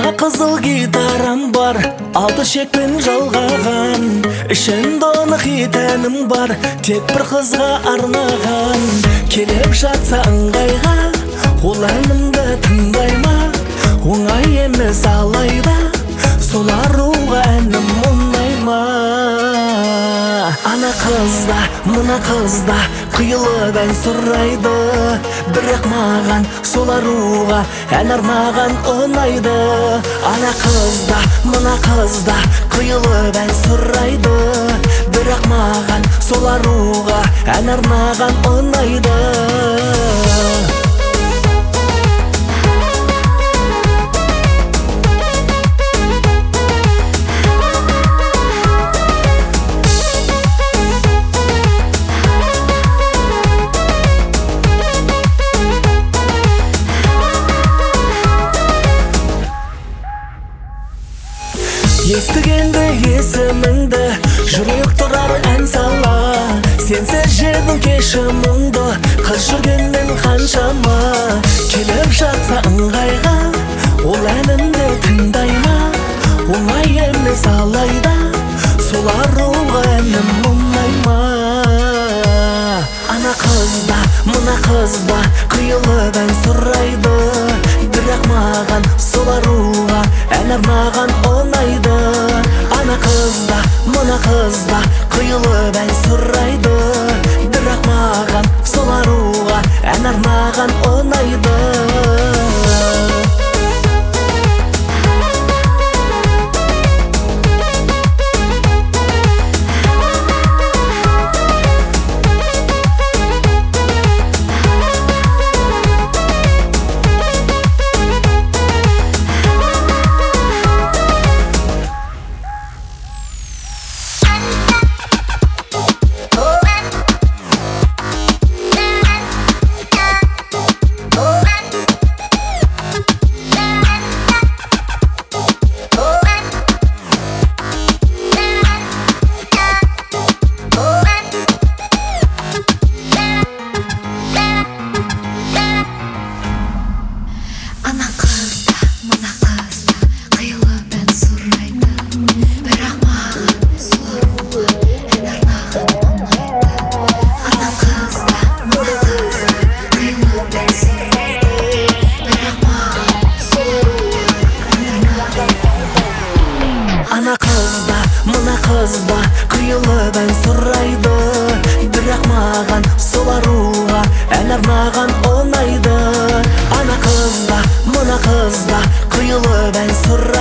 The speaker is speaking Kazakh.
Ана қызыл гитарам бар, алты шекпен жалғаған. Ішінде оны хит әнім бар, тек бір қызға арнаған. Келіп жатса ыңғайға, ол әнімді тыңдай ма? Оңай емес алайда, сол аруға әнім ұнай ма? Ана қызда, мына қызда құйылып ән сұрайды, бірақ маған сол аруға ән арнаған ұнайды. Ана қызда, мына қызда құйылып ән сұрайды, бірақ маған сол аруға ән арнаған ұнайды. Естігенде есіміңді, жүрек тұрар ән сала. Сенсіз жердің кешіміңді, қыз жүргенмен қаншама. Келіп жатса ыңғайға, ол әнімді тыңдай ма? Оңай емес алайда, сол аруға әнім ұнай ма? Ана қызда, мына қызда құйылып ән сұрайды, бірақ маған сол аруға ән арнаған ұнайды. Ана қызда, мына қызда құйылып ән сұрайды, бірақ маған сол аруға ән арнаған ұнайды. Ана қызда, мына қызда құйылып ән сұрайды, бірақ маған сол аруға ән арнаған ұнайды. Ана қызда, мына қызда құйылып ән сұрайды.